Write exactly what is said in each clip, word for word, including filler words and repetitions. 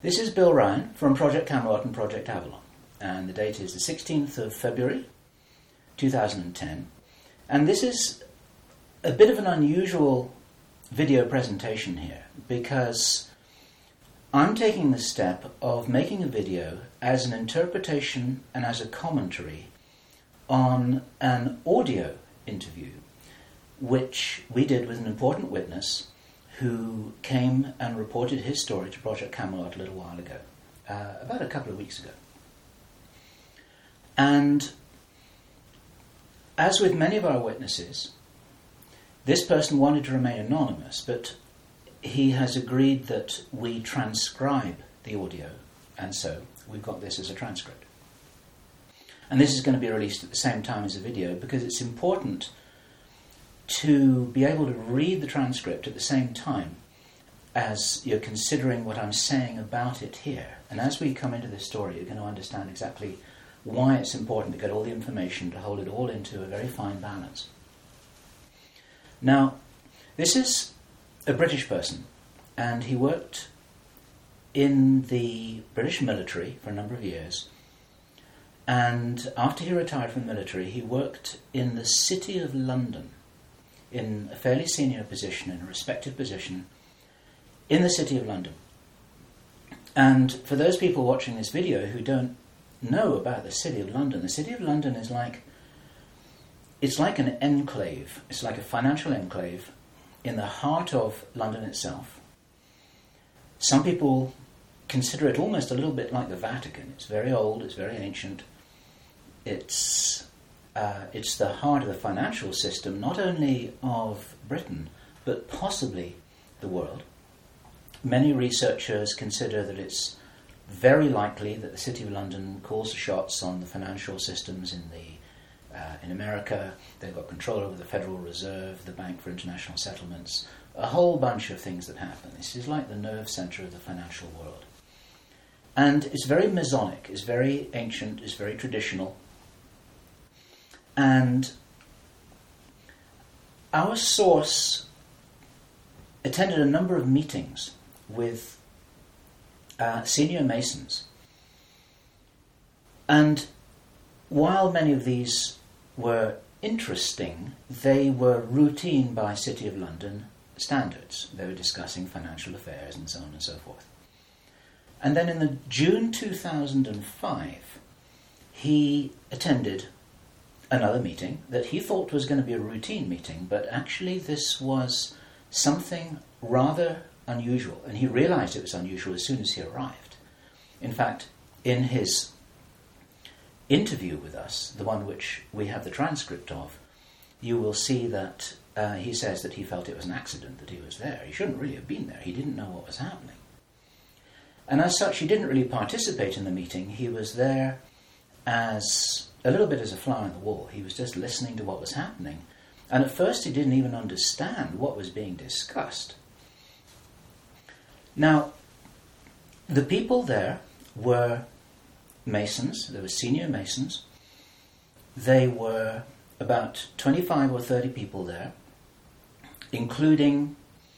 This is Bill Ryan from Project Camelot and Project Avalon, and the date is the sixteenth of February two thousand ten, and this is a bit of an unusual video presentation here because I'm taking the step of making a video as an interpretation and as a commentary on an audio interview which we did with an important witness who came and reported his story to Project Camelot a little while ago, uh, about a couple of weeks ago. And as with many of our witnesses, this person wanted to remain anonymous, but he has agreed that we transcribe the audio, and so we've got this as a transcript. And this is going to be released at the same time as the video because it's important to be able to read the transcript at the same time as you're considering what I'm saying about it here. And as we come into this story, you're going to understand exactly why it's important to get all the information, to hold it all into a very fine balance. Now, this is a British person, and he worked in the British military for a number of years. And after he retired from the military, he worked in the City of London, in a fairly senior position, in a respected position, in the City of London. And for those people watching this video who don't know about the City of London, the City of London is like, it's like an enclave, it's like a financial enclave in the heart of London itself. Some people consider it almost a little bit like the Vatican. It's very old, it's very ancient. It's uh, it's the heart of the financial system, not only of Britain, but possibly the world. Many researchers consider that it's very likely that the City of London calls the shots on the financial systems in the uh, in America. They've got control over the Federal Reserve, the Bank for International Settlements, a whole bunch of things that happen. This is like the nerve center of the financial world. And it's very Masonic, it's very ancient, it's very traditional. And our source attended a number of meetings with uh, senior Masons. And while many of these were interesting, they were routine by City of London standards. They were discussing financial affairs and so on and so forth. And then in the June two thousand five, he attended another meeting that he thought was going to be a routine meeting, but actually this was something rather unusual, and he realized it was unusual as soon as he arrived. In fact, in his interview with us, the one which we have the transcript of, you will see that uh, he says that he felt it was an accident that he was there. He shouldn't really have been there. He didn't know what was happening. And as such, he didn't really participate in the meeting. He was there as a little bit as a fly on the wall. He was just listening to what was happening. And at first he didn't even understand what was being discussed. Now, the people there were Masons. There were senior Masons. They were about twenty-five or thirty people there, including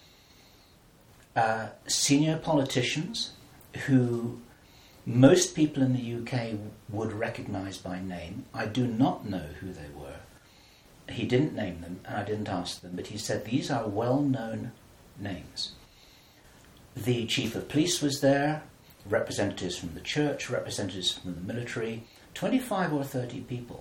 uh, senior politicians who most people in the U K would recognise by name. I do not know who they were. He didn't name them, and I didn't ask them, but he said these are well-known names. The chief of police was there, representatives from the church, representatives from the military, twenty-five or thirty people.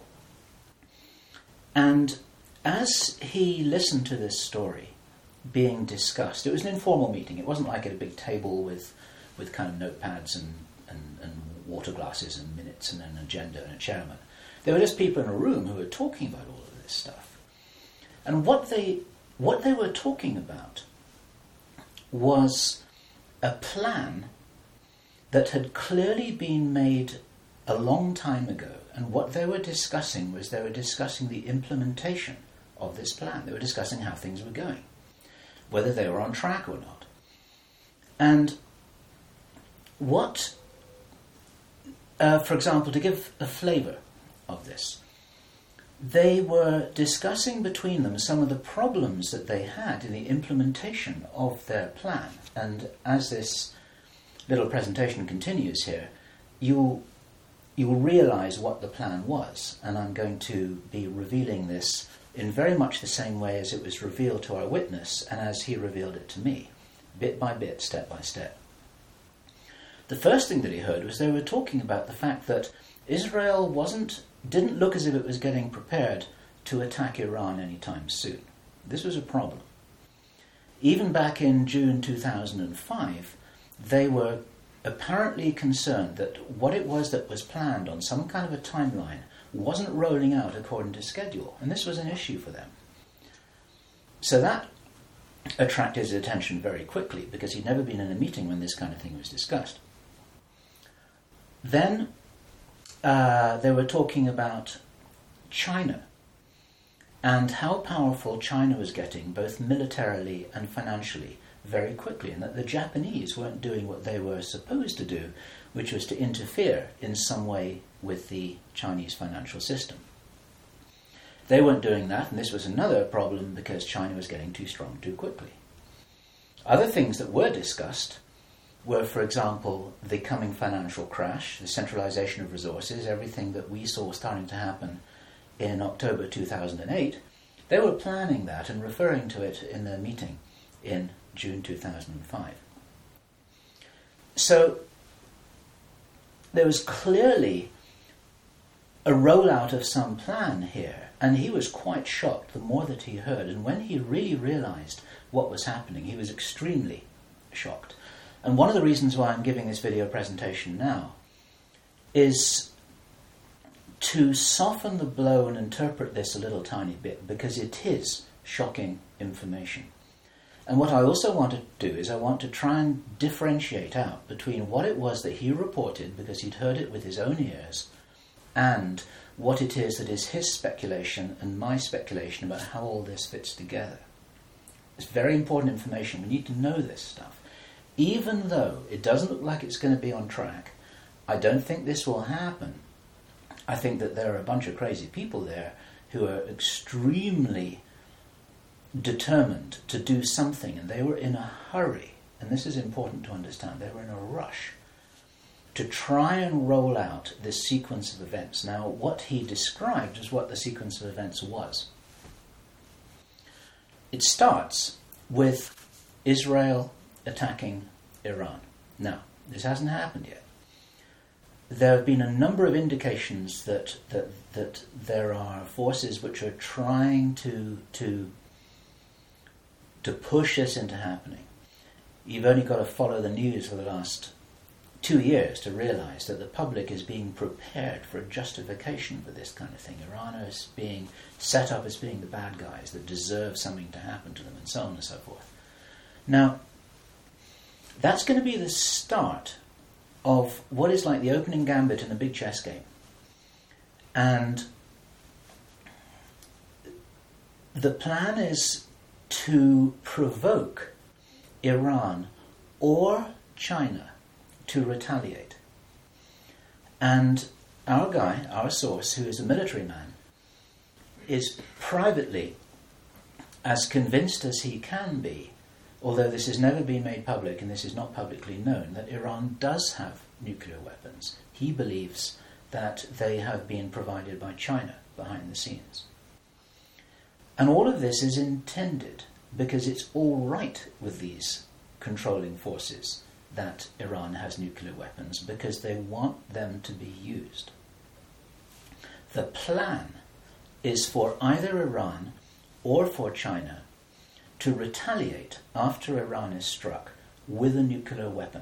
And as he listened to this story being discussed, it was an informal meeting. It wasn't like at a big table with, with kind of notepads and And, and water glasses and minutes and an agenda and a chairman. There were just people in a room who were talking about all of this stuff. And what they what they were talking about was a plan that had clearly been made a long time ago. And what they were discussing was they were discussing the implementation of this plan. They were discussing how things were going, whether they were on track or not. And what Uh, for example, to give a flavour of this, they were discussing between them some of the problems that they had in the implementation of their plan. And as this little presentation continues here, you'll, you'll realize what the plan was. And I'm going to be revealing this in very much the same way as it was revealed to our witness and as he revealed it to me, bit by bit, step by step. The first thing that he heard was they were talking about the fact that Israel wasn't, didn't look as if it was getting prepared to attack Iran anytime soon. This was a problem. Even back in June two thousand five, they were apparently concerned that what it was that was planned on some kind of a timeline wasn't rolling out according to schedule, and this was an issue for them. So that attracted his attention very quickly, because he'd never been in a meeting when this kind of thing was discussed. Then uh, they were talking about China and how powerful China was getting, both militarily and financially, very quickly, and that the Japanese weren't doing what they were supposed to do, which was to interfere in some way with the Chinese financial system. They weren't doing that, and this was another problem because China was getting too strong too quickly. Other things that were discussed were, for example, the coming financial crash, the centralization of resources, everything that we saw starting to happen in October two thousand eight. They were planning that and referring to it in their meeting in June two thousand five. So there was clearly a rollout of some plan here, and he was quite shocked the more that he heard, and when he really realized what was happening, he was extremely shocked. And one of the reasons why I'm giving this video presentation now is to soften the blow and interpret this a little tiny bit, because it is shocking information. And what I also want to do is I want to try and differentiate out between what it was that he reported, because he'd heard it with his own ears, and what it is that is his speculation and my speculation about how all this fits together. It's very important information. We need to know this stuff. Even though it doesn't look like it's going to be on track, I don't think this will happen. I think that there are a bunch of crazy people there who are extremely determined to do something, and they were in a hurry, and this is important to understand, they were in a rush to try and roll out this sequence of events. Now, what he described is what the sequence of events was. It starts with Israel attacking Iran. Now, this hasn't happened yet. There have been a number of indications that that, that there are forces which are trying to to to push this into happening. You've only got to follow the news for the last two years to realize that the public is being prepared for a justification for this kind of thing. Iran is being set up as being the bad guys that deserve something to happen to them, and so on and so forth. Now, that's going to be the start of what is like the opening gambit in a big chess game. And the plan is to provoke Iran or China to retaliate. And our guy, our source, who is a military man, is privately as convinced as he can be, although this has never been made public and this is not publicly known, that Iran does have nuclear weapons. He believes that they have been provided by China behind the scenes. And all of this is intended because it's all right with these controlling forces that Iran has nuclear weapons, because they want them to be used. The plan is for either Iran or for China to retaliate after Iran is struck with a nuclear weapon.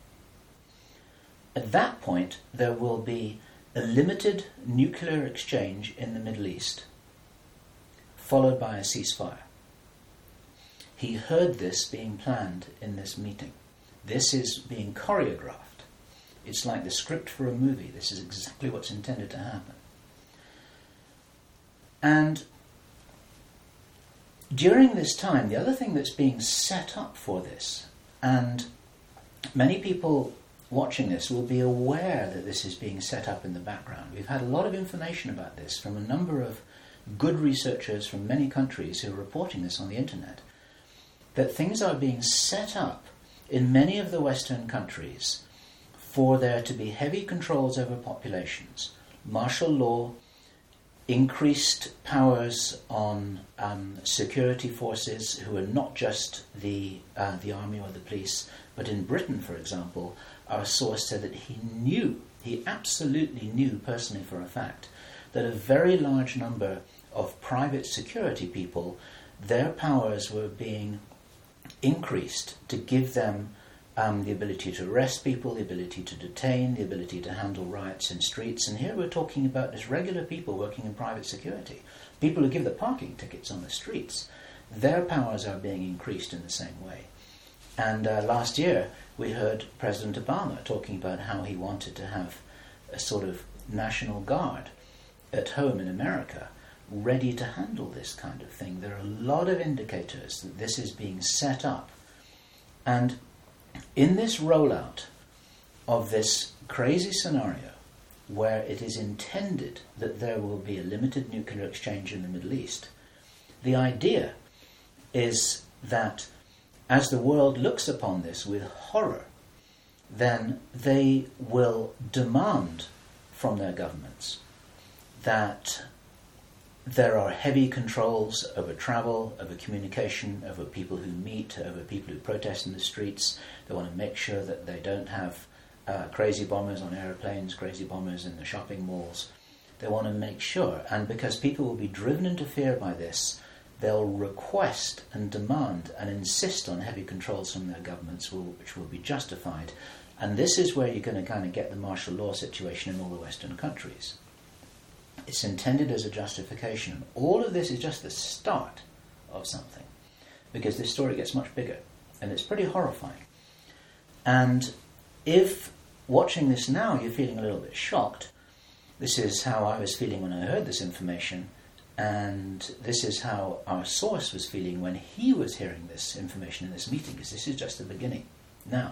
At that point, there will be a limited nuclear exchange in the Middle East, followed by a ceasefire. He heard this being planned in this meeting. This is being choreographed. It's like the script for a movie. This is exactly what's intended to happen. And during this time, the other thing that's being set up for this, and many people watching this will be aware that this is being set up in the background. We've had a lot of information about this from a number of good researchers from many countries who are reporting this on the internet, that things are being set up in many of the Western countries for there to be heavy controls over populations, martial law, increased powers on um, security forces who are not just the uh, the army or the police, but in Britain, for example, our source said that he knew, he absolutely knew personally for a fact, that a very large number of private security people, their powers were being increased to give them Um, the ability to arrest people, the ability to detain, the ability to handle riots in streets. And here we're talking about just regular people working in private security, people who give the parking tickets on the streets. Their powers are being increased in the same way. And uh, last year we heard President Obama talking about how he wanted to have a sort of national guard at home in America ready to handle this kind of thing. There are a lot of indicators that this is being set up. And in this rollout of this crazy scenario where it is intended that there will be a limited nuclear exchange in the Middle East, the idea is that as the world looks upon this with horror, then they will demand from their governments that there are heavy controls over travel, over communication, over people who meet, over people who protest in the streets. They want to make sure that they don't have uh, crazy bombers on airplanes, crazy bombers in the shopping malls. They want to make sure, and because people will be driven into fear by this, they'll request and demand and insist on heavy controls from their governments, will, which will be justified. And this is where you're going to kind of get the martial law situation in all the Western countries. It's intended as a justification. All of this is just the start of something, because this story gets much bigger, and it's pretty horrifying. And if watching this now you're feeling a little bit shocked, this is how I was feeling when I heard this information, and this is how our source was feeling when he was hearing this information in this meeting, because this is just the beginning. Now,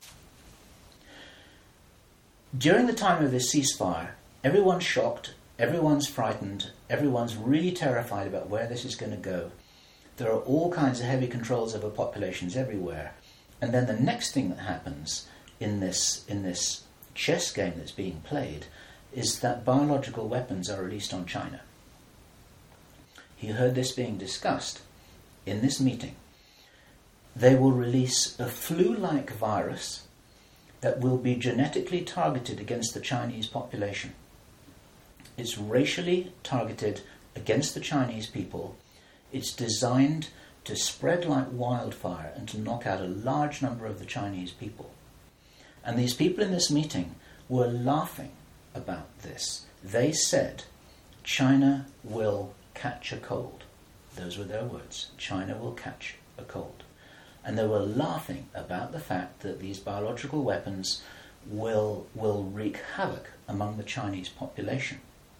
during the time of this ceasefire, everyone's shocked, everyone's frightened, everyone's really terrified about where this is going to go. There are all kinds of heavy controls over populations everywhere. And then the next thing that happens in this in this chess game that's being played is that biological weapons are released on China. He heard this being discussed in this meeting. They will release a flu-like virus that will be genetically targeted against the Chinese population. It's racially targeted against the Chinese people. It's designed to spread like wildfire and to knock out a large number of the Chinese people. And these people in this meeting were laughing about this. They said, China will catch a cold. Those were their words. China will catch a cold. And they were laughing about the fact that these biological weapons will, will wreak havoc among the Chinese population.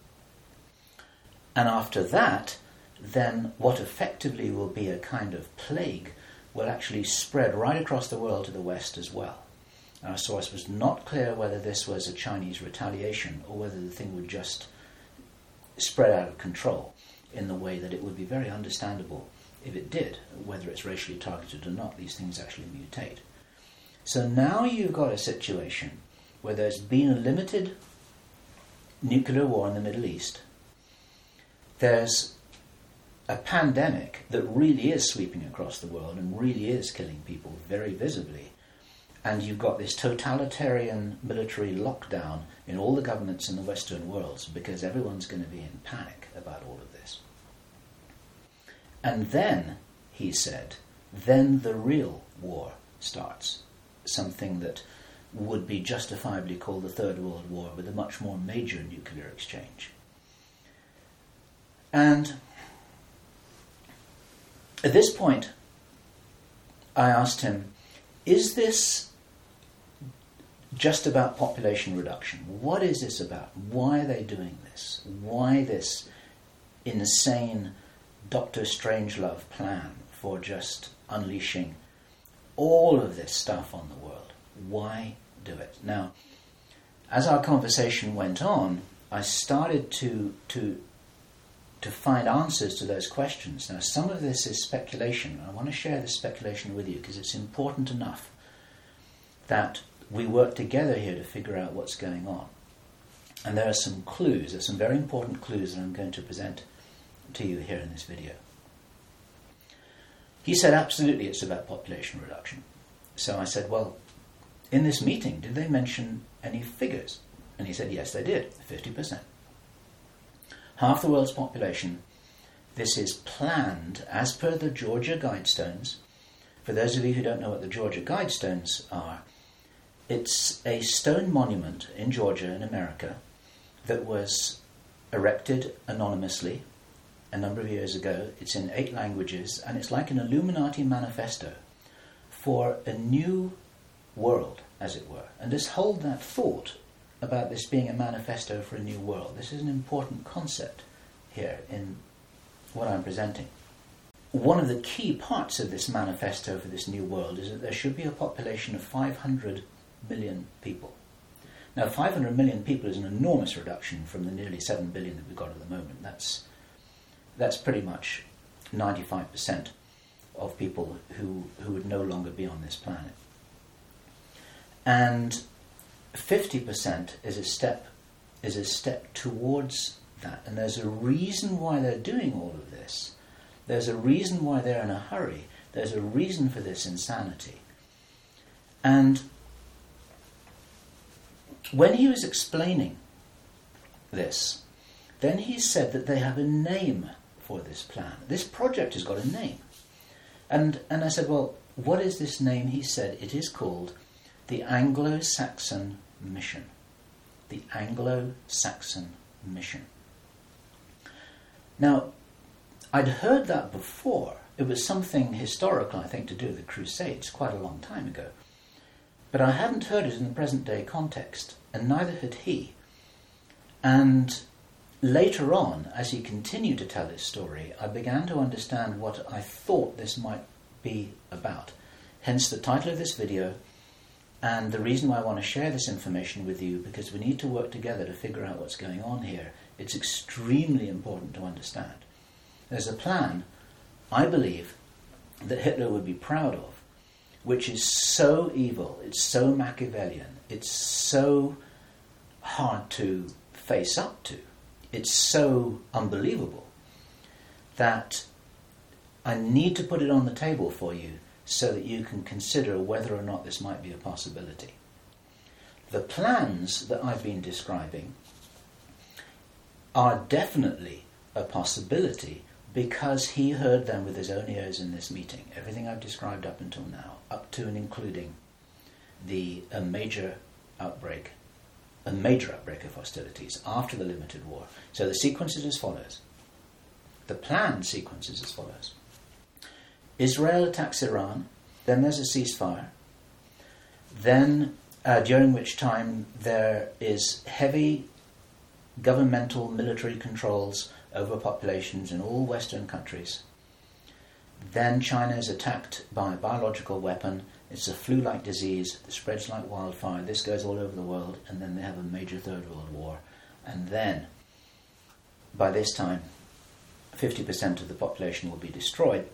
And after that, then what effectively will be a kind of plague will actually spread right across the world to the West as well. Our source was not clear whether this was a Chinese retaliation or whether the thing would just spread out of control in the way that it would be very understandable if it did, whether it's racially targeted or not. These things actually mutate. So now you've got a situation where there's been a limited nuclear war in the Middle East. There's a pandemic that really is sweeping across the world and really is killing people very visibly. And you've got this totalitarian military lockdown in all the governments in the Western world because everyone's going to be in panic about all of this. And then, he said, then the real war starts. Something that would be justifiably called the Third World War, with a much more major nuclear exchange. And at this point, I asked him, is this just about population reduction? What is this about? Why are they doing this? Why this insane Doctor Strangelove plan for just unleashing all of this stuff on the world? Why do it? Now, as our conversation went on, I started to to to find answers to those questions. Now, some of this is speculation. I want to share this speculation with you because it's important enough that we work together here to figure out what's going on. And there are some clues, there are some very important clues that I'm going to present to you here in this video. He said, absolutely, it's about population reduction. So I said, well, in this meeting, did they mention any figures? And he said, yes, they did, fifty percent. Half the world's population. This is planned as per the Georgia Guidestones. For those of you who don't know what the Georgia Guidestones are, it's a stone monument in Georgia in America that was erected anonymously a number of years ago. It's in eight languages, and it's like an Illuminati manifesto for a new world, as it were. And just hold that thought about this being a manifesto for a new world. This is an important concept here in what I'm presenting. One of the key parts of this manifesto for this new world is that there should be a population of five hundred million people. Now, five hundred million people is an enormous reduction from the nearly seven billion that we've got at the moment. That's that's pretty much ninety-five percent of people who, who would no longer be on this planet. And fifty percent is a step is a step towards that. And there's a reason why they're doing all of this. There's a reason why they're in a hurry. There's a reason for this insanity. And when he was explaining this, then he said that they have a name for this plan. This project has got a name. And and I said, well, what is this name? He said, it is called the Anglo-Saxon Mission. The Anglo-Saxon Mission. Now, I'd heard that before. It was something historical, I think, to do with the Crusades quite a long time ago. But I hadn't heard it in the present-day context, and neither had he. And later on, as he continued to tell his story, I began to understand what I thought this might be about. Hence the title of this video, and the reason why I want to share this information with you, because we need to work together to figure out what's going on here. It's extremely important to understand. There's a plan, I believe, that Hitler would be proud of, which is so evil, it's so Machiavellian, it's so hard to face up to, it's so unbelievable, that I need to put it on the table for you so that you can consider whether or not this might be a possibility. The plans that I've been describing are definitely a possibility because he heard them with his own ears in this meeting. Everything I've described up until now, up to and including the a major outbreak, a major outbreak of hostilities after the limited war. So the sequence is as follows. The planned sequence is as follows. Israel attacks Iran, then there's a ceasefire, then uh, during which time there is heavy governmental military controls over populations in all Western countries. Then China is attacked by a biological weapon. It's a flu-like disease that spreads like wildfire. This goes all over the world, and then they have a major Third World War. And then, by this time, fifty percent of the population will be destroyed.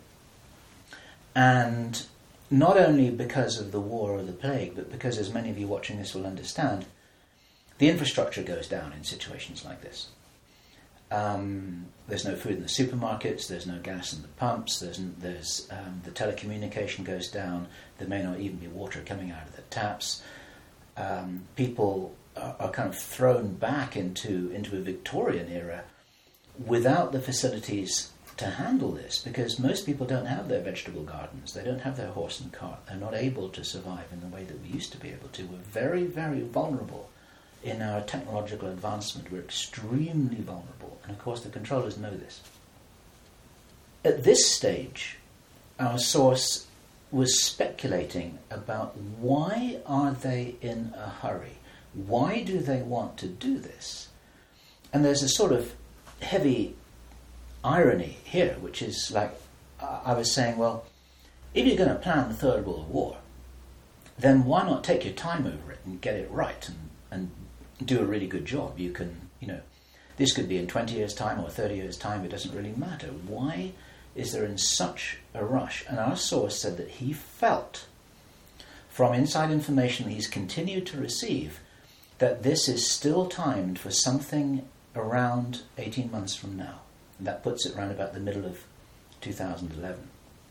And not only because of the war or the plague, but because, as many of you watching this will understand, the infrastructure goes down in situations like this. Um, there's no food in the supermarkets, there's no gas in the pumps, there's, there's um, the telecommunication goes down, there may not even be water coming out of the taps. Um, people are, are kind of thrown back into, into a Victorian era without the facilities to handle this, because most people don't have their vegetable gardens, they don't have their horse and cart, they're not able to survive in the way that we used to be able to. We're very, very vulnerable in our technological advancement. We're extremely vulnerable, and of course the controllers know this. At this stage, our source was speculating about why are they in a hurry? Why do they want to do this? And there's a sort of heavy irony here, which is like, I was saying, well, if you're going to plan the Third World War, then why not take your time over it and get it right and, and do a really good job? You can, you know, this could be in twenty years' time or thirty years' time, it doesn't really matter. Why is there in such a rush? And our source said that he felt from inside information he's continued to receive, that this is still timed for something around eighteen months from now. And that puts it around about the middle of two thousand eleven.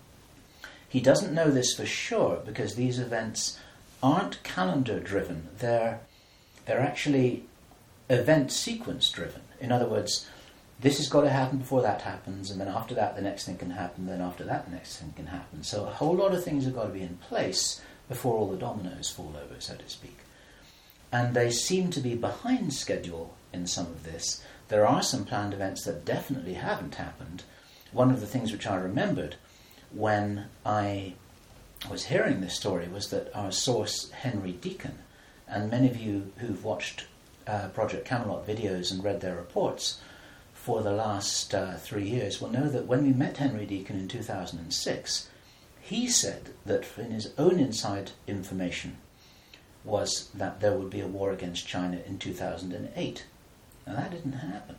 He doesn't know this for sure because these events aren't calendar-driven. They're, they're actually event sequence-driven. In other words, this has got to happen before that happens, and then after that the next thing can happen, then after that the next thing can happen. So a whole lot of things have got to be in place before all the dominoes fall over, so to speak. And they seem to be behind schedule in some of this. There are some planned events that definitely haven't happened. One of the things which I remembered when I was hearing this story was that our source, Henry Deacon, and many of you who've watched uh, Project Camelot videos and read their reports for the last uh, three years will know that when we met Henry Deacon in two thousand six, he said that in his own inside information was that there would be a war against China in two thousand eight. Now that didn't happen.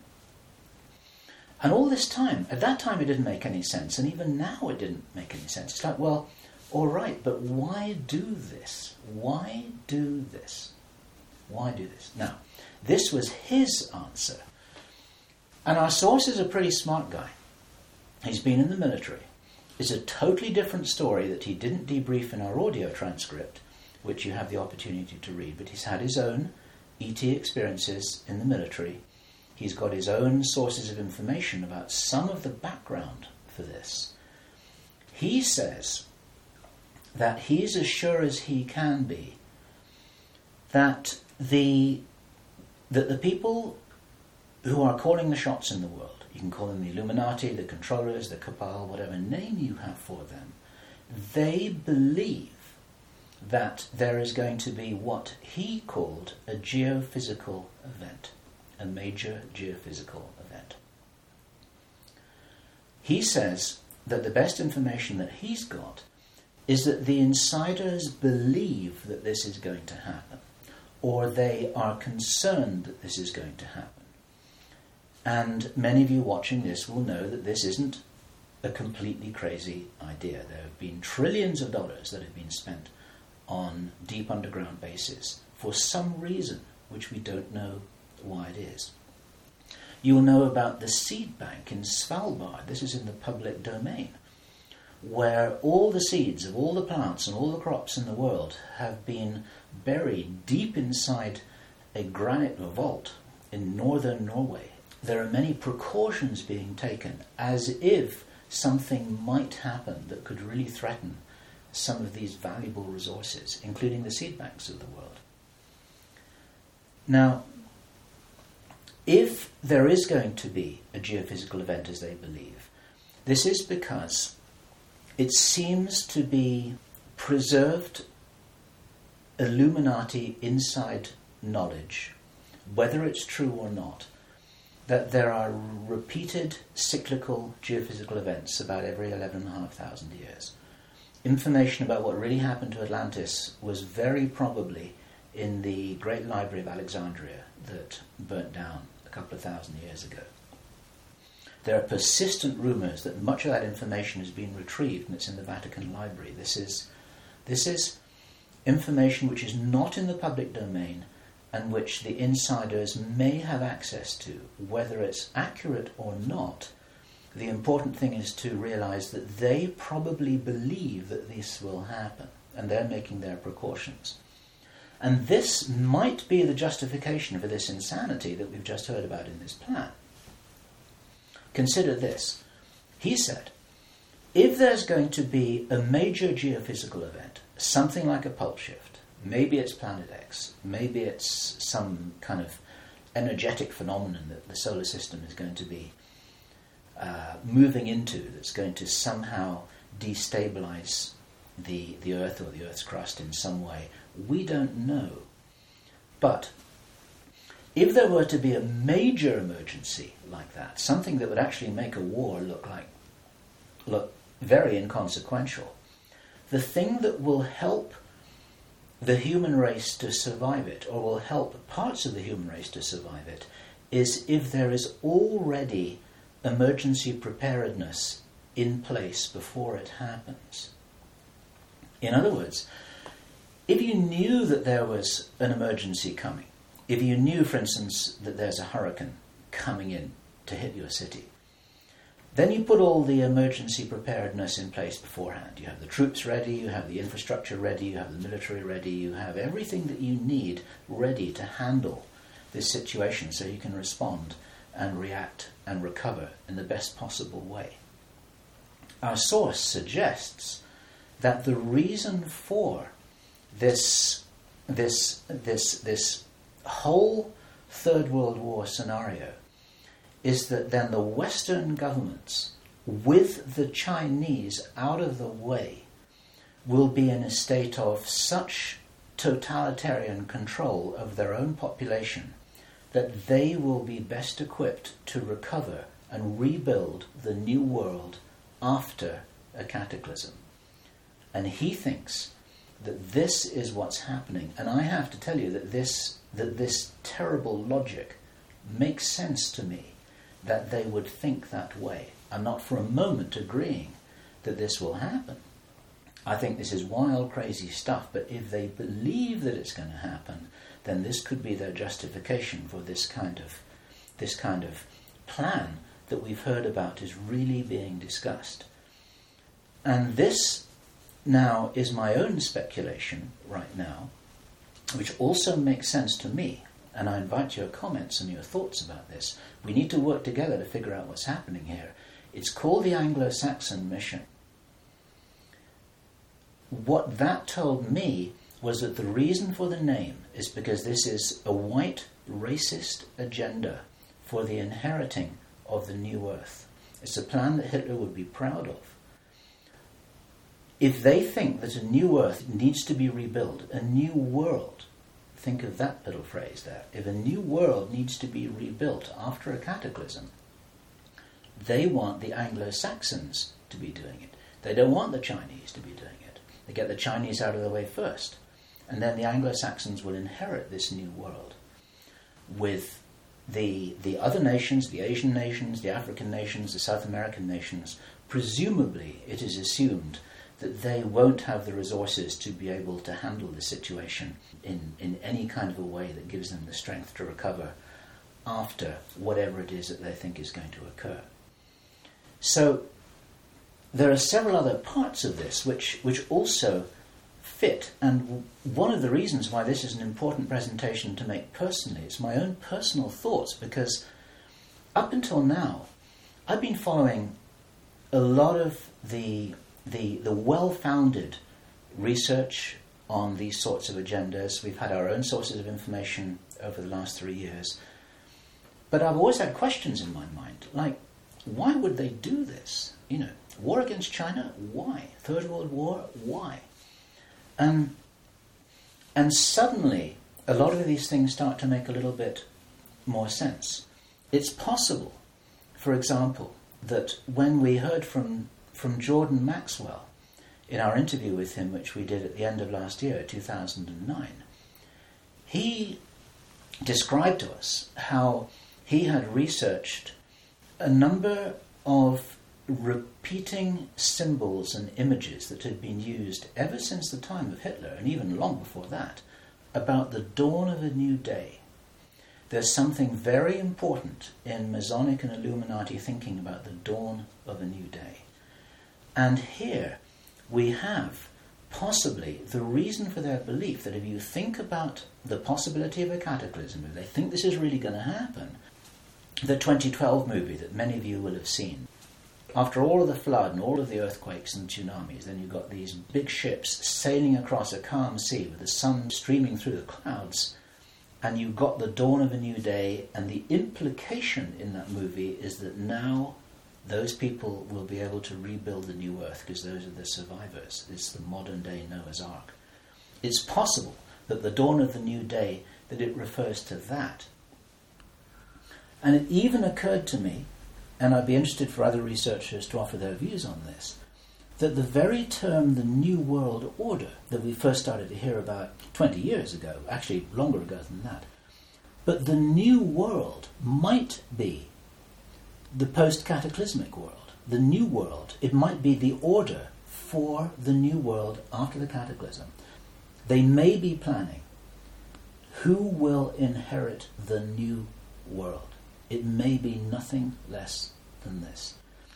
And all this time, at that time it didn't make any sense, and even now it didn't make any sense. It's like, well, all right, but why do this? Why do this? Why do this? Now, this was his answer. And our source is a pretty smart guy. He's been in the military. It's a totally different story that he didn't debrief in our audio transcript, which you have the opportunity to read, but he's had his own E T experiences in the military. He's got his own sources of information about some of the background for this. He says that he's as sure as he can be that the that the people who are calling the shots in the world, you can call them the Illuminati, the controllers, the cabal, whatever name you have for them, they believe that there is going to be what he called a geophysical event, a major geophysical event. He says that the best information that he's got is that the insiders believe that this is going to happen, or they are concerned that this is going to happen. And many of you watching this will know that this isn't a completely crazy idea. There have been trillions of dollars that have been spent on deep underground bases for some reason which we don't know why it is. You will know about the seed bank in Svalbard. This is in the public domain, where all the seeds of all the plants and all the crops in the world have been buried deep inside a granite vault in northern Norway. There are many precautions being taken as if something might happen that could really threaten some of these valuable resources, including the seed banks of the world. Now, if there is going to be a geophysical event as they believe, this is because it seems to be preserved Illuminati inside knowledge, whether it's true or not, that there are repeated cyclical geophysical events about every eleven and a half thousand years. Information about what really happened to Atlantis was very probably in the Great Library of Alexandria that burnt down a couple of thousand years ago. There are persistent rumours that much of that information has been retrieved and it's in the Vatican Library. This is, this is information which is not in the public domain and which the insiders may have access to. Whether it's accurate or not, the important thing is to realise that they probably believe that this will happen, and they're making their precautions. And this might be the justification for this insanity that we've just heard about in this plan. Consider this. He said, if there's going to be a major geophysical event, something like a pulp shift, maybe it's Planet X, maybe it's some kind of energetic phenomenon that the solar system is going to be uh, moving into, that's going to somehow destabilize the, the Earth or the Earth's crust in some way. We don't know. But if there were to be a major emergency like that, something that would actually make a war look like look very inconsequential, the thing that will help the human race to survive it, or will help parts of the human race to survive it, is if there is already emergency preparedness in place before it happens. In other words, if you knew that there was an emergency coming, if you knew, for instance, that there's a hurricane coming in to hit your city, then you put all the emergency preparedness in place beforehand. You have the troops ready, you have the infrastructure ready, you have the military ready, you have everything that you need ready to handle this situation so you can respond and react and recover in the best possible way. Our source suggests that the reason for this, this, this, this whole Third World War scenario is that then the Western governments, with the Chinese out of the way, will be in a state of such totalitarian control of their own population that they will be best equipped to recover and rebuild the new world after a cataclysm. And he thinks that this is what's happening. And I have to tell you that this, that this terrible logic makes sense to me, that they would think that way. I'm not for a moment agreeing that this will happen. I think this is wild, crazy stuff, but if they believe that it's going to happen, then this could be their justification for this kind of this kind of plan that we've heard about is really being discussed. And this now is my own speculation right now, which also makes sense to me. And I invite your comments and your thoughts about this. We need to work together to figure out what's happening here. It's called the Anglo-Saxon Mission. What that told me was that the reason for the name is because this is a white racist agenda for the inheriting of the new earth. It's a plan that Hitler would be proud of. If they think that a new earth needs to be rebuilt, a new world, think of that little phrase there. If a new world needs to be rebuilt after a cataclysm, they want the Anglo-Saxons to be doing it. They don't want the Chinese to be doing it. They get the Chinese out of the way first. And then the Anglo-Saxons will inherit this new world with the, the other nations, the Asian nations, the African nations, the South American nations. Presumably, it is assumed that they won't have the resources to be able to handle the situation in, in any kind of a way that gives them the strength to recover after whatever it is that they think is going to occur. So there are several other parts of this which, which also fit, and one of the reasons why this is an important presentation to make personally is my own personal thoughts, because up until now I've been following a lot of the the, the well-founded research on these sorts of agendas. We've had our own sources of information over the last three years. But I've always had questions in my mind, like, why would they do this? You know, war against China, why? Third World War, why? Um, and suddenly, a lot of these things start to make a little bit more sense. It's possible, for example, that when we heard from from Jordan Maxwell in our interview with him, which we did at the end of last year, two thousand nine, he described to us how he had researched a number of repeating symbols and images that had been used ever since the time of Hitler, and even long before that, about the dawn of a new day. There's something very important in Masonic and Illuminati thinking about the dawn of a new day. And here we have possibly the reason for their belief that if you think about the possibility of a cataclysm, if they think this is really going to happen, the twenty twelve movie that many of you will have seen, after all of the flood and all of the earthquakes and tsunamis, then you've got these big ships sailing across a calm sea with the sun streaming through the clouds, and you've got the dawn of a new day, and the implication in that movie is that now those people will be able to rebuild the new earth because those are the survivors. It's the modern day Noah's Ark. It's possible that the dawn of the new day, that it refers to that. And it even occurred to me, and I'd be interested for other researchers to offer their views on this, that the very term the New World Order that we first started to hear about twenty years ago, actually longer ago than that, but the New World might be the post-cataclysmic world, the New World. It might be the order for the New World after the cataclysm. They may be planning who will inherit the new world. It may be nothing less than this.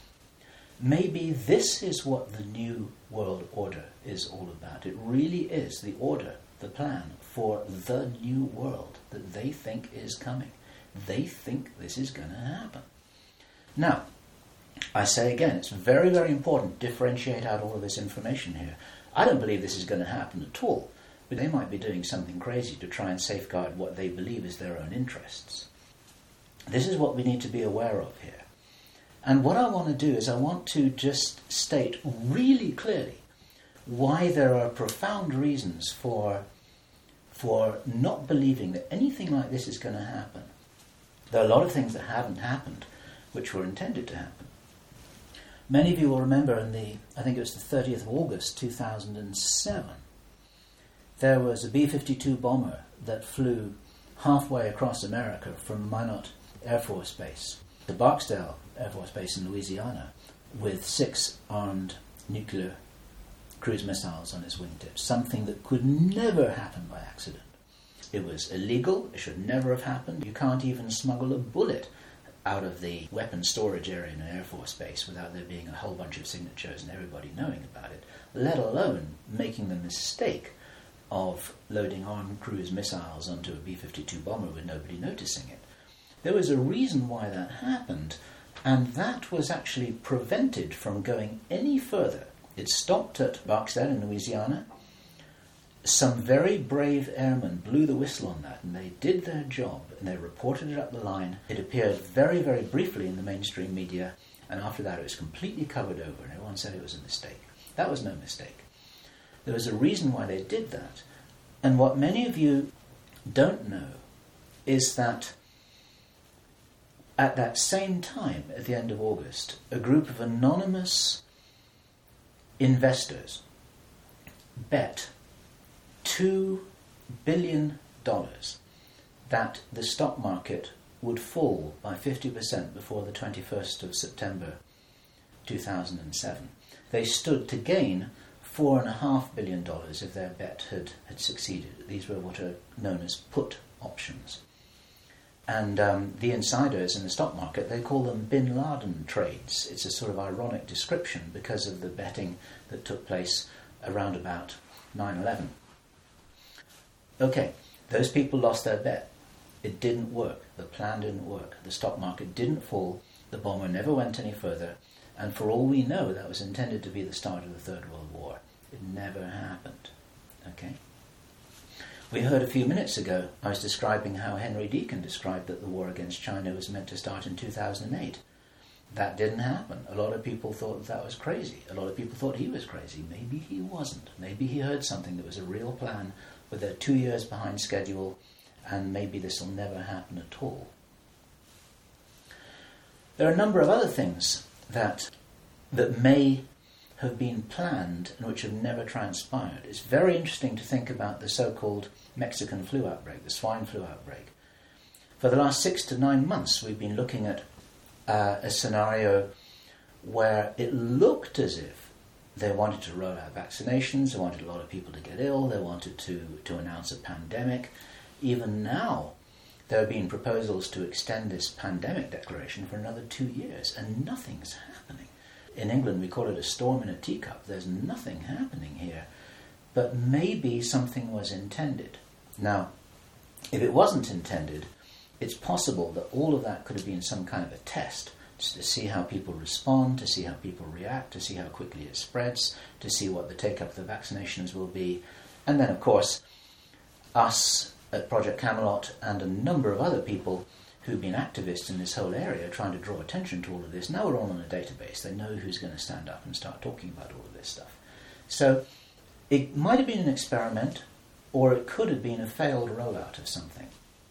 Maybe this is what the new world order is all about. It really is the order, the plan for the new world that they think is coming. They think this is going to happen. Now, I say again, it's very, very important to differentiate out all of this information here. I don't believe this is going to happen at all, but they might be doing something crazy to try and safeguard what they believe is their own interests. This is what we need to be aware of here. And what I want to do is I want to just state really clearly why there are profound reasons for, for not believing that anything like this is going to happen. There are a lot of things that haven't happened which were intended to happen. Many of you will remember in the, I think it was the thirtieth of August two thousand seven, there was a B fifty-two bomber that flew halfway across America from Minot Air Force Base to Barksdale Air Force Base in Louisiana with six armed nuclear cruise missiles on its wingtips, something that could never happen by accident. It was illegal, it should never have happened. You can't even smuggle a bullet out of the weapons storage area in an Air Force Base without there being a whole bunch of signatures and everybody knowing about it, let alone making the mistake of loading armed cruise missiles onto a B fifty-two bomber with nobody noticing it. There was a reason why that happened, and that was actually prevented from going any further. It stopped at Barksdale in Louisiana. Some very brave airmen blew the whistle on that, and they did their job, and they reported it up the line. It appeared very, very briefly in the mainstream media, and after that it was completely covered over, and everyone said it was a mistake. That was no mistake. There was a reason why they did that, and what many of you don't know is that at that same time, at the end of August, a group of anonymous investors bet two billion dollars that the stock market would fall by fifty percent before the twenty-first of September two thousand seven. They stood to gain four point five billion dollars if their bet had, had succeeded. These were what are known as put options. And um, the insiders in the stock market, they call them Bin Laden trades. It's a sort of ironic description because of the betting that took place around about nine eleven. Okay, those people lost their bet. It didn't work. The plan didn't work. The stock market didn't fall. The bomber never went any further. And for all we know, that was intended to be the start of the Third World War. It never happened. Okay? We heard a few minutes ago, I was describing how Henry Deacon described that the war against China was meant to start in two thousand eight. That didn't happen. A lot of people thought that was crazy. A lot of people thought he was crazy. Maybe he wasn't. Maybe he heard something that was a real plan, but they're two years behind schedule, and maybe this will never happen at all. There are a number of other things that that may have been planned and which have never transpired. It's very interesting to think about the so-called Mexican flu outbreak, the swine flu outbreak. For the last six to nine months, we've been looking at uh, a scenario where it looked as if they wanted to roll out vaccinations, they wanted a lot of people to get ill, they wanted to, to announce a pandemic. Even now, there have been proposals to extend this pandemic declaration for another two years, and nothing's happening. In England, we call it a storm in a teacup. There's nothing happening here. But maybe something was intended. Now, if it wasn't intended, it's possible that all of that could have been some kind of a test to see how people respond, to see how people react, to see how quickly it spreads, to see what the take-up of the vaccinations will be. And then, of course, us at Project Camelot and a number of other people who've been activists in this whole area trying to draw attention to all of this, now we're all on a database. They know who's going to stand up and start talking about all of this stuff. So it might have been an experiment, or it could have been a failed rollout of something.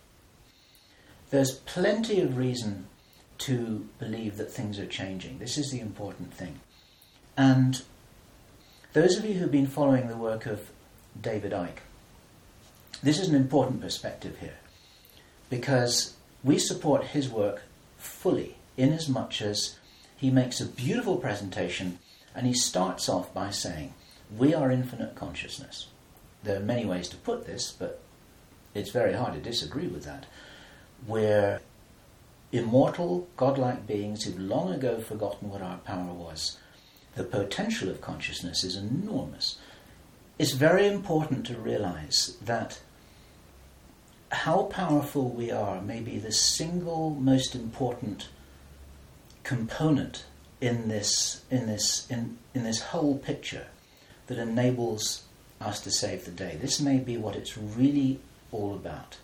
There's plenty of reason to believe that things are changing. This is the important thing. And those of you who've been following the work of David Icke, this is an important perspective here, because we support his work fully, inasmuch as he makes a beautiful presentation and he starts off by saying, we are infinite consciousness. there are many ways to put this, but it's very hard to disagree with that. We're immortal, godlike beings who've long ago forgotten what our power was. The potential of consciousness is enormous. It's very important to realize that how powerful we are may be the single most important component in this in this in, in this whole picture that enables us to save the day. This may be what it's really all about.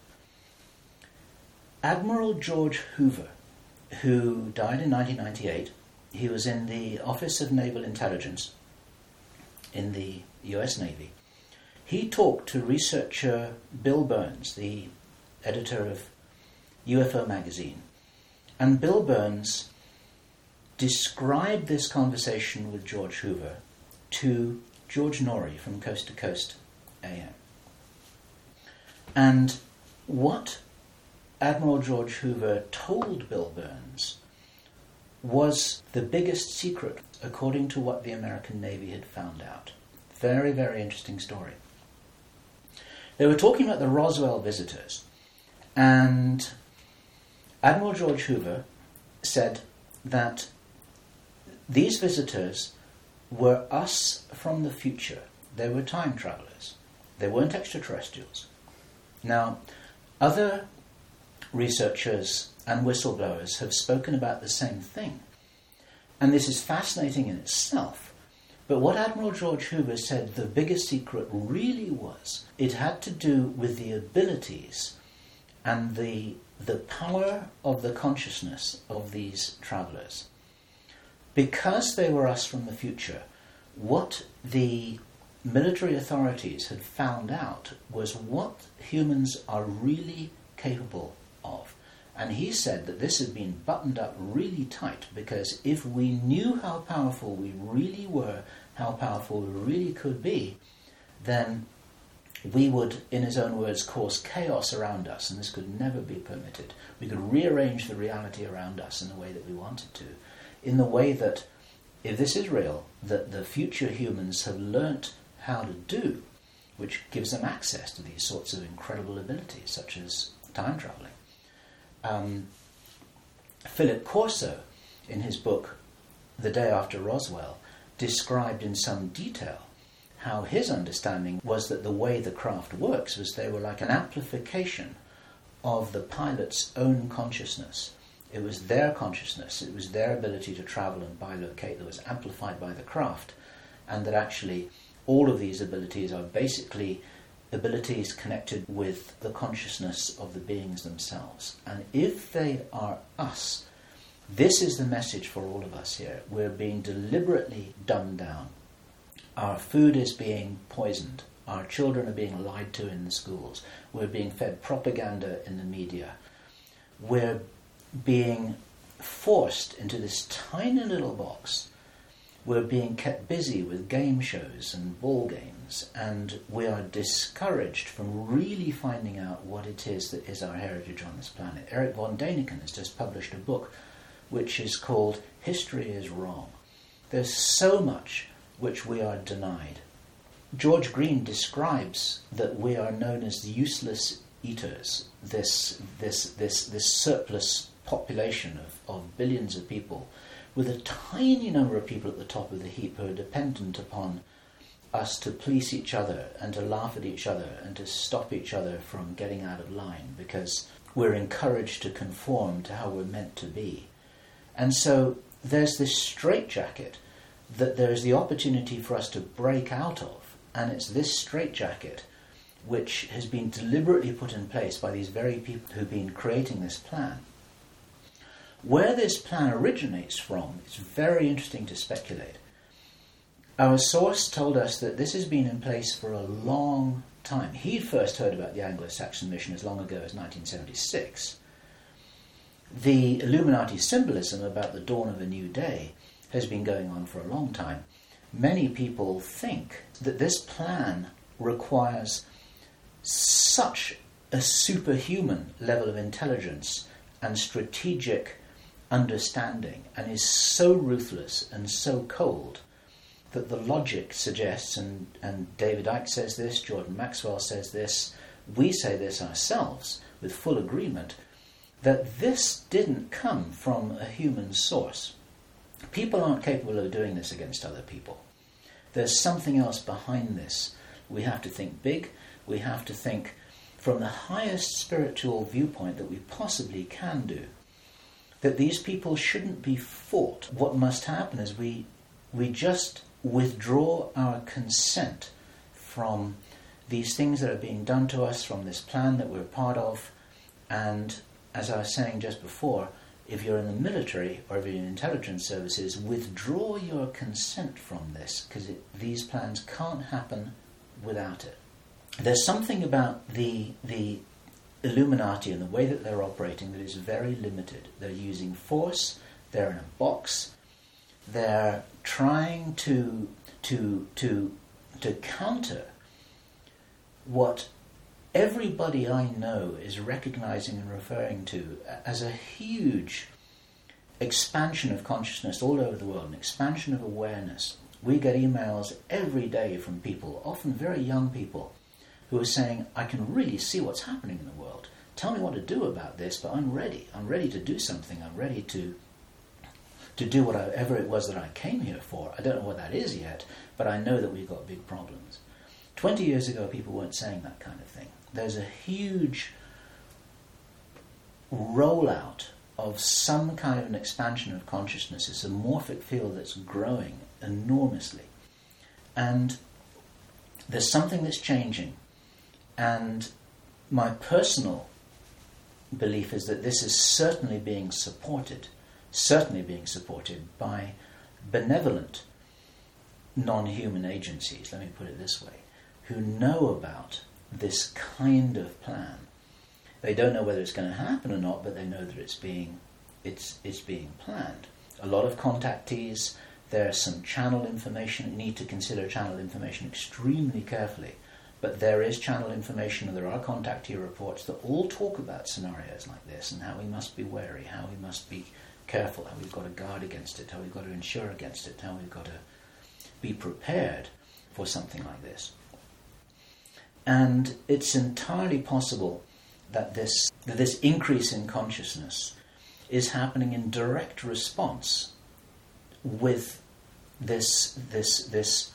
Admiral George Hoover, who died in nineteen ninety-eight, he was in the Office of Naval Intelligence in the U S Navy. He talked to researcher Bill Burns, the editor of U F O magazine, and Bill Burns described this conversation with George Hoover to George Norrie from Coast to Coast A M. And what Admiral George Hoover told Bill Burns was the biggest secret according to what the American Navy had found out. Very, very interesting story. They were talking about the Roswell visitors, and Admiral George Hoover said that these visitors were us from the future. They were time travelers. They weren't extraterrestrials. Now, other researchers and whistleblowers have spoken about the same thing, and this is fascinating in itself. But what Admiral George Hoover said the biggest secret really was, it had to do with the abilities and the the power of the consciousness of these travelers. Because they were us from the future, what the military authorities had found out was what humans are really capable of. And he said that this had been buttoned up really tight, because if we knew how powerful we really were, how powerful we really could be, then we would, in his own words, cause chaos around us, and this could never be permitted. We could rearrange the reality around us in the way that we wanted to, in the way that, if this is real, that the future humans have learnt how to do, which gives them access to these sorts of incredible abilities, such as time travelling. Um, Philip Corso, in his book The Day After Roswell, described in some detail how his understanding was that the way the craft works was they were like an amplification of the pilot's own consciousness. It was their consciousness, it was their ability to travel and bilocate that was amplified by the craft, and that actually all of these abilities are basically abilities connected with the consciousness of the beings themselves. And if they are us, this is the message for all of us here. We're being deliberately dumbed down. Our food is being poisoned. Our children are being lied to in the schools. We're being fed propaganda in the media. We're being forced into this tiny little box. We're being kept busy with game shows and ball games, and we are discouraged from really finding out what it is that is our heritage on this planet. Eric von Däniken has just published a book which is called History is Wrong. There's so much which we are denied. George Green describes that we are known as the useless eaters, this this this this surplus population of, of billions of people, with a tiny number of people at the top of the heap who are dependent upon us to police each other and to laugh at each other and to stop each other from getting out of line, because we're encouraged to conform to how we're meant to be. And so there's this straitjacket that there is the opportunity for us to break out of, and it's this straitjacket which has been deliberately put in place by these very people who've been creating this plan. Where this plan originates from, it's very interesting to speculate. Our source told us that this has been in place for a long time. He'd first heard about the Anglo-Saxon mission as long ago as nineteen seventy-six. The Illuminati symbolism about the dawn of a new day has been going on for a long time. Many people think that this plan requires such a superhuman level of intelligence and strategic understanding, and is so ruthless and so cold, that the logic suggests, and, and David Icke says this, Jordan Maxwell says this, we say this ourselves with full agreement, that this didn't come from a human source. People aren't capable of doing this against other people. There's something else behind this. We have to think big. We have to think from the highest spiritual viewpoint that we possibly can do. That these people shouldn't be fought. What must happen is we we just withdraw our consent from these things that are being done to us, from this plan that we're part of. And as I was saying just before, if you're in the military or if you're in intelligence services, withdraw your consent from this, because these plans can't happen without it. There's something about the the Illuminati and the way that they're operating that is very limited. They're using force, they're in a box, they're trying to to to to counter what everybody I know is recognizing and referring to as a huge expansion of consciousness all over the world, an expansion of awareness. We get emails every day from people, often very young people, who are saying, I can really see what's happening in the world. Tell me what to do about this, but I'm ready. I'm ready to do something. I'm ready to to do whatever it was that I came here for. I don't know what that is yet, but I know that we've got big problems. Twenty years ago, people weren't saying that kind of thing. There's a huge rollout of some kind of an expansion of consciousness. It's a morphic field that's growing enormously. And there's something that's changing. And my personal belief is that this is certainly being supported, certainly being supported by benevolent non-human agencies, let me put it this way, who know about this kind of plan. They don't know whether it's going to happen or not, but they know that it's being it's it's being planned. A lot of contactees, there's some channel information. You need to consider channel information extremely carefully. But there is channel information, and there are contactee reports that all talk about scenarios like this and how we must be wary, how we must be careful, how we've got to guard against it, how we've got to insure against it, how we've got to be prepared for something like this. And it's entirely possible that this that this increase in consciousness is happening in direct response with this this this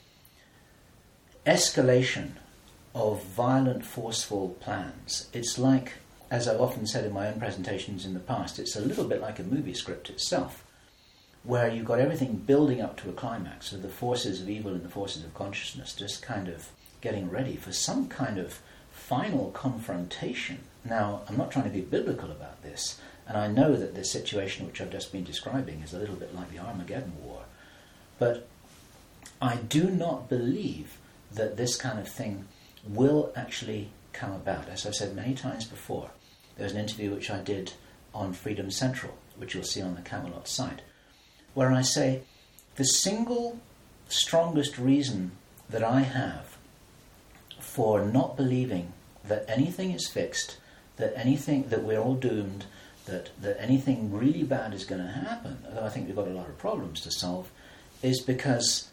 escalation of violent, forceful plans. It's like, as I've often said in my own presentations in the past, it's a little bit like a movie script itself, where you've got everything building up to a climax, so the forces of evil and the forces of consciousness just kind of getting ready for some kind of final confrontation. Now, I'm not trying to be biblical about this, and I know that this situation which I've just been describing is a little bit like the Armageddon War, but I do not believe that this kind of thing will actually come about. As I've said many times before, there was an interview which I did on Freedom Central, which you'll see on the Camelot site, where I say the single strongest reason that I have for not believing that anything is fixed, that anything, that we're all doomed, that, that anything really bad is going to happen, although I think we've got a lot of problems to solve, is because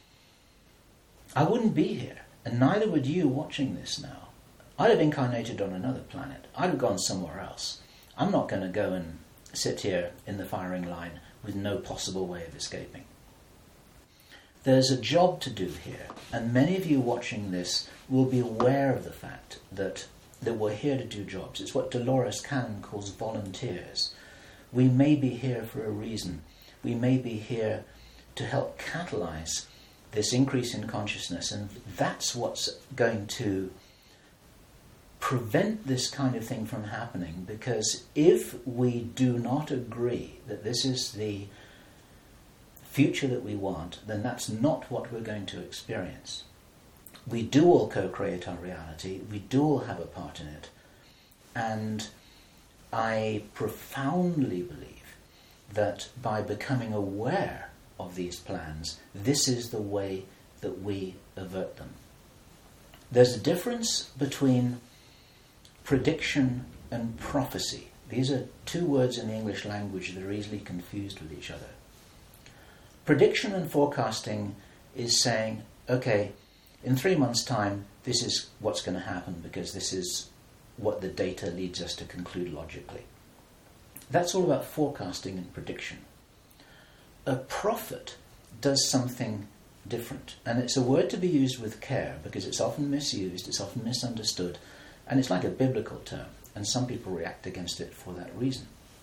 I wouldn't be here, and neither would you watching this now. I'd have incarnated on another planet. I'd have gone somewhere else. I'm not going to go and sit here in the firing line with no possible way of escaping. There's a job to do here, and many of you watching this will be aware of the fact that, that we're here to do jobs. It's what Dolores Cannon calls volunteers. We may be here for a reason. We may be here to help catalyze this increase in consciousness, and that's what's going to prevent this kind of thing from happening, because if we do not agree that this is the future that we want, then that's not what we're going to experience. We do all co-create our reality, we do all have a part in it, and I profoundly believe that by becoming aware of these plans, this is the way that we avert them. There's a difference between prediction and prophecy. These are two words in the English language that are easily confused with each other. Prediction and forecasting is saying, okay, in three months' time, this is what's going to happen because this is what the data leads us to conclude logically. That's all about forecasting and prediction. A prophet does something different, and it's a word to be used with care because it's often misused, it's often misunderstood, and it's like a biblical term, and some people react against it for that reason.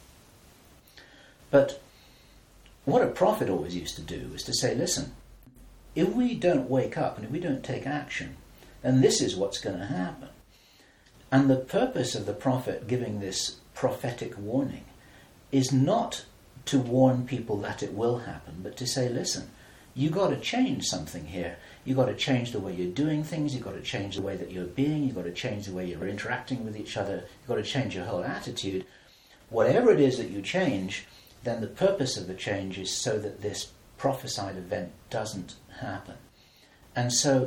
But what a prophet always used to do was to say, listen, if we don't wake up and if we don't take action, then this is what's going to happen. And the purpose of the prophet giving this prophetic warning is not to warn people that it will happen, but to say, listen, you got to change something here. You got to change the way you're doing things. You got to change the way that you're being. You got to change the way you're interacting with each other. You got to change your whole attitude. Whatever it is that you change, then the purpose of the change is so that this prophesied event doesn't happen. And so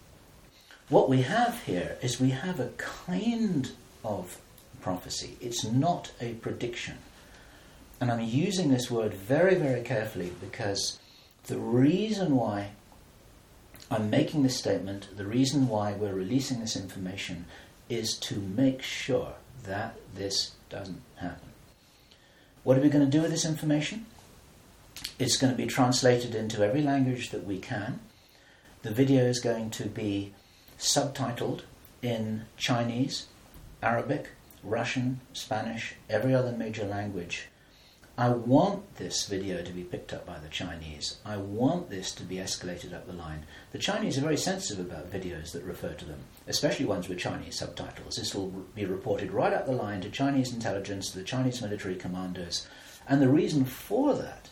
what we have here is we have a kind of prophecy. It's not a prediction. And I'm using this word very, very carefully because the reason why I'm making this statement, the reason why we're releasing this information is to make sure that this doesn't happen. What are we going to do with this information? It's going to be translated into every language that we can. The video is going to be subtitled in Chinese, Arabic, Russian, Spanish, every other major language. I want this video to be picked up by the Chinese. I want this to be escalated up the line. The Chinese are very sensitive about videos that refer to them, especially ones with Chinese subtitles. This will be reported right up the line to Chinese intelligence, to the Chinese military commanders. And the reason for that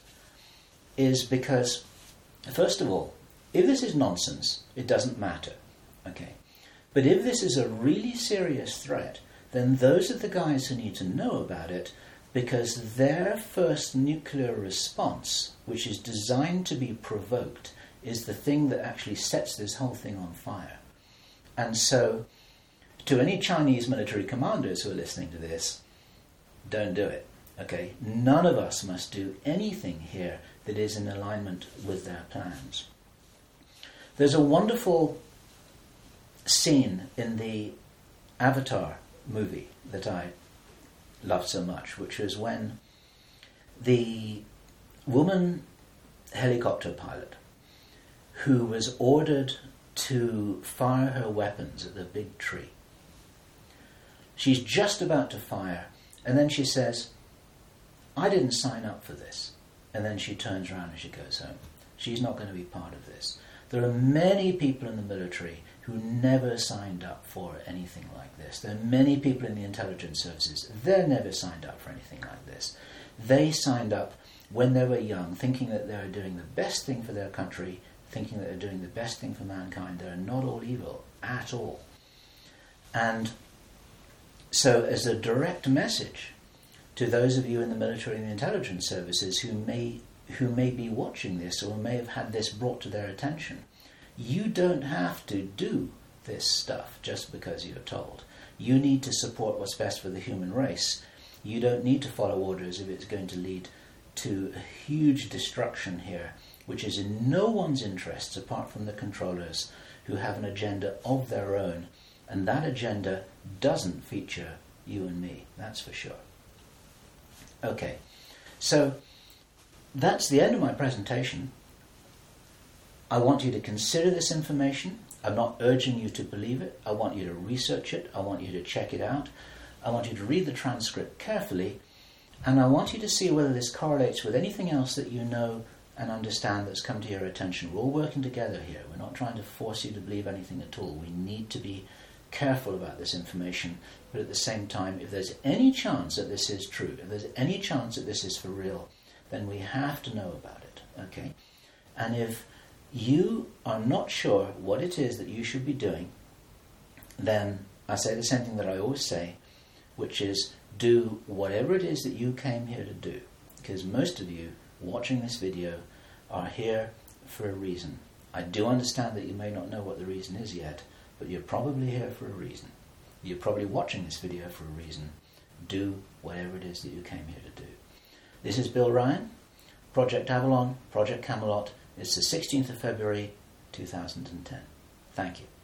is because, first of all, if this is nonsense, it doesn't matter. Okay. But if this is a really serious threat, then those are the guys who need to know about it, because their first nuclear response, which is designed to be provoked, is the thing that actually sets this whole thing on fire. And so, to any Chinese military commanders who are listening to this, don't do it. Okay? None of us must do anything here that is in alignment with their plans. There's a wonderful scene in the Avatar movie that I loved so much, which was when the woman helicopter pilot who was ordered to fire her weapons at the big tree, she's just about to fire, and then she says, I didn't sign up for this. And then she turns around and she goes home. She's not going to be part of this. There are many people in the military who never signed up for anything like this. There are many people in the intelligence services. They never signed up for anything like this. They signed up when they were young, thinking that they were doing the best thing for their country, thinking that they're doing the best thing for mankind. They're not all evil at all. And so as a direct message to those of you in the military and the intelligence services who may who may be watching this or may have had this brought to their attention, you don't have to do this stuff just because you're told. You need to support what's best for the human race. You don't need to follow orders if it's going to lead to a huge destruction here, which is in no one's interests apart from the controllers who have an agenda of their own, and that agenda doesn't feature you and me, that's for sure. Okay, so that's the end of my presentation. I want you to consider this information. I'm not urging you to believe it. I want you to research it. I want you to check it out. I want you to read the transcript carefully, and I want you to see whether this correlates with anything else that you know and understand that's come to your attention. We're all working together here. We're not trying to force you to believe anything at all. We need to be careful about this information, but at the same time, if there's any chance that this is true, if there's any chance that this is for real, then we have to know about it, okay? And if you are not sure what it is that you should be doing, then I say the same thing that I always say, which is do whatever it is that you came here to do, because most of you watching this video are here for a reason. I do understand that you may not know what the reason is yet, but you're probably here for a reason. You're probably watching this video for a reason. Do whatever it is that you came here to do. This is Bill Ryan, Project Avalon, Project Camelot. It's the sixteenth of February, two thousand ten. Thank you.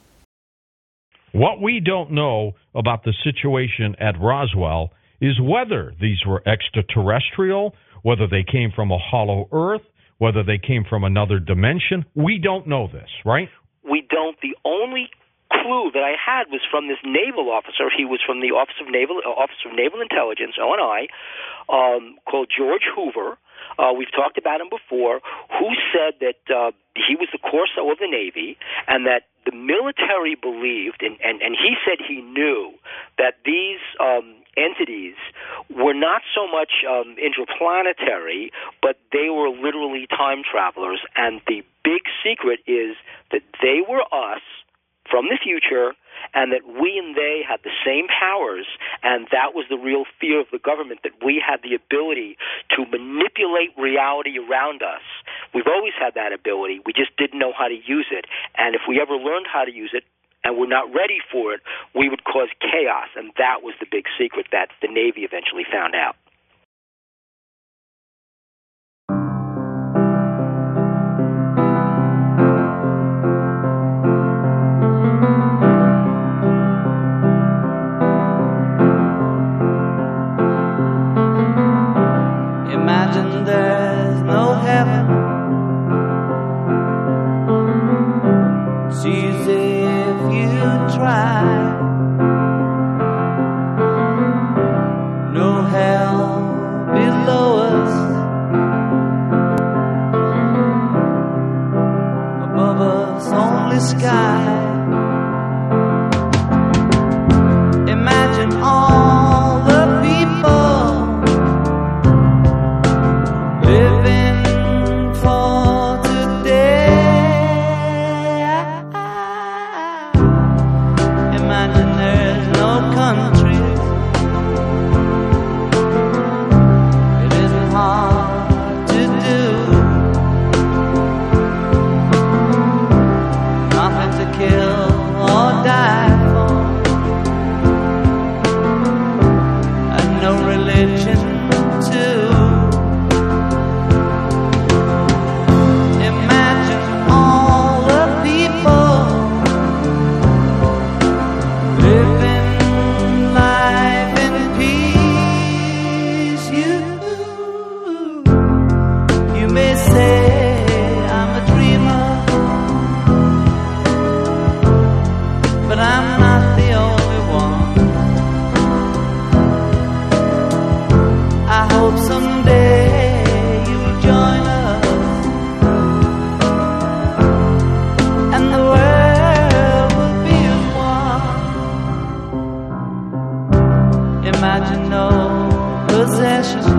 What we don't know about the situation at Roswell is whether these were extraterrestrial, whether they came from a hollow earth, whether they came from another dimension. We don't know this, right? We don't. The only clue that I had was from this naval officer. He was from the Office of Naval uh, Office of Naval Intelligence, O N I, um, called George Hoover. Uh, we've talked about him before, who said that uh, he was the Corso of the Navy and that the military believed, and, and, and he said he knew, that these um, entities were not so much um, interplanetary, but they were literally time travelers. And the big secret is that they were us from the future, and that we and they had the same powers, and that was the real fear of the government, that we had the ability to manipulate reality around us. We've always had that ability. We just didn't know how to use it. And if we ever learned how to use it and we're not ready for it, we would cause chaos. And that was the big secret that the Navy eventually found out. Imagine there's no heaven. It's easy if you try. No hell below us. Above us only sky. Imagine all the people living for today. Imagine there's no countries. It isn't hard to do. Nothing to kill or die for, and no religion too. But I'm not the only one. I hope someday you'll join us, and the world will be as one. Imagine no possessions.